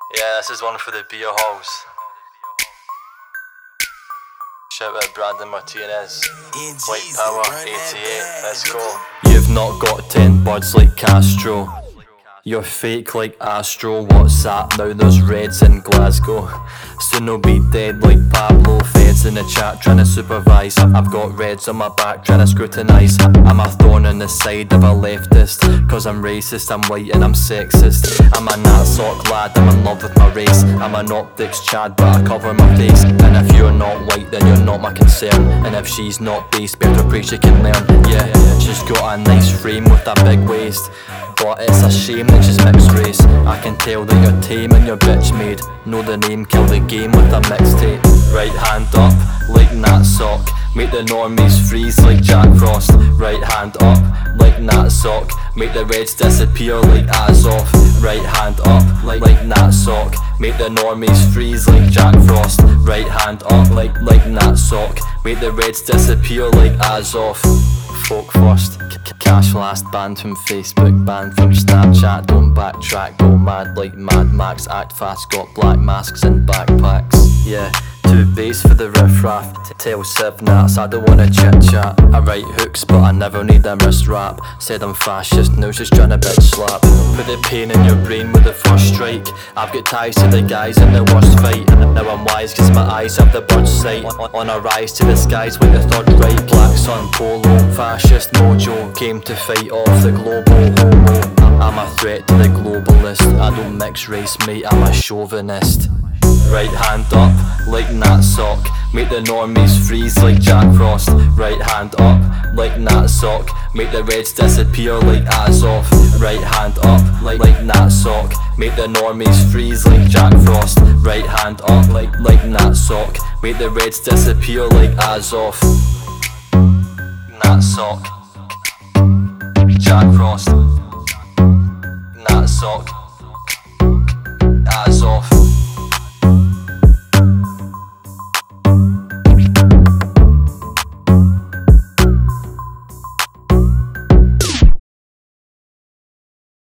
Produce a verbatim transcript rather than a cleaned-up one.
Yeah, this is one for the beer halls. Shout out Brandon Martinez. White Power eighty-eight, let's go. You've not got ten buds like Castro. You're fake like Astro. WhatsApp, now there's Reds in Glasgow. Soon they'll be dead like Pablo. Feds in the chat trying to supervise. I've got Reds on my back trying to scrutinise. I'm a thorn on the side of a leftist, cause I'm racist, I'm white and I'm sexist. I'm a nat sock lad, I'm in love with my race. I'm an optics Chad but I cover my face. And if you're not white then you're not my concern. And if she's not base, better pray she can learn. Yeah, she's got a nice frame with a big waist, but it's a shame that she's mixed race. I can tell that you're tame and your bitch made. Know the name, kill the game with a mixtape. Right hand up like Nat Sock, make the normies freeze like Jack Frost. Right hand up like Nat Sock, make the Reds disappear like Azov. Right hand up like, like Nat Sock, make the normies freeze like Jack Frost. Right hand up like, like Nat Sock, make the Reds disappear like Azov. Folk first, cash last, banned from Facebook, banned from Snapchat. Don't backtrack, go mad like Mad Max. Act fast, got black masks and backpacks. Yeah, too base for the riffraff. Tell Civ Nats I don't wanna chit chat. I write hooks but I never need a wrist rap. Said I'm fascist, now she's trying to bitch slap. Put the pain in your brain with the first strike. I've got ties to the guys in the worst fight. Now I'm wise cause my eyes have the bird's sight. On a rise to the skies like the third right. Black sun polo, fascist mojo, came to fight off the global homo. I'm a threat to the globalist, I don't mix race mate, I'm a chauvinist. Right hand up like Nat Sock, make the normies freeze like Jack Frost. Right hand up like Nat Sock, make the Reds disappear like Azov. Right hand up like, like Nat Sock, make the normies freeze like Jack Frost. Right hand up like, like Nat Sock, make the Reds disappear like Azov. Nat Sock, Jack Frost, Nat Sock, Azov.